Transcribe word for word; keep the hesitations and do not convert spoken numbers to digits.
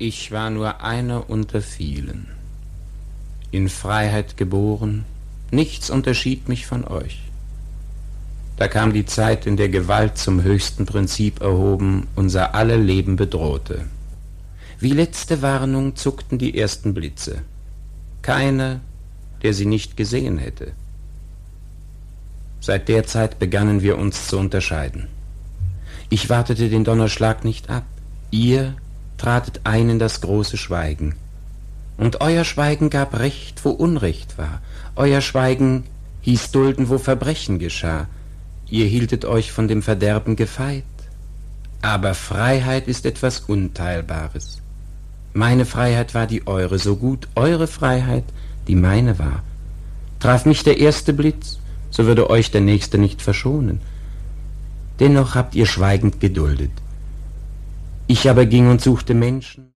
Ich war nur einer unter vielen, in Freiheit geboren, nichts unterschied mich von euch. Da kam die Zeit, in der Gewalt zum höchsten Prinzip erhoben unser aller Leben bedrohte. Wie letzte Warnung zuckten die ersten Blitze. Keiner, der sie nicht gesehen hätte. Seit der Zeit begannen wir uns zu unterscheiden. Ich wartete den Donnerschlag nicht ab. Ihr tratet ein in das große Schweigen. Und euer Schweigen gab Recht, wo Unrecht war. Euer Schweigen hieß dulden, wo Verbrechen geschah. Ihr hieltet euch von dem Verderben gefeit. Aber Freiheit ist etwas Unteilbares. Meine Freiheit war die eure, so gut eure Freiheit die meine war. Traf mich der erste Blitz, so würde euch der nächste nicht verschonen. Dennoch habt ihr schweigend geduldet. Ich aber ging und suchte Menschen,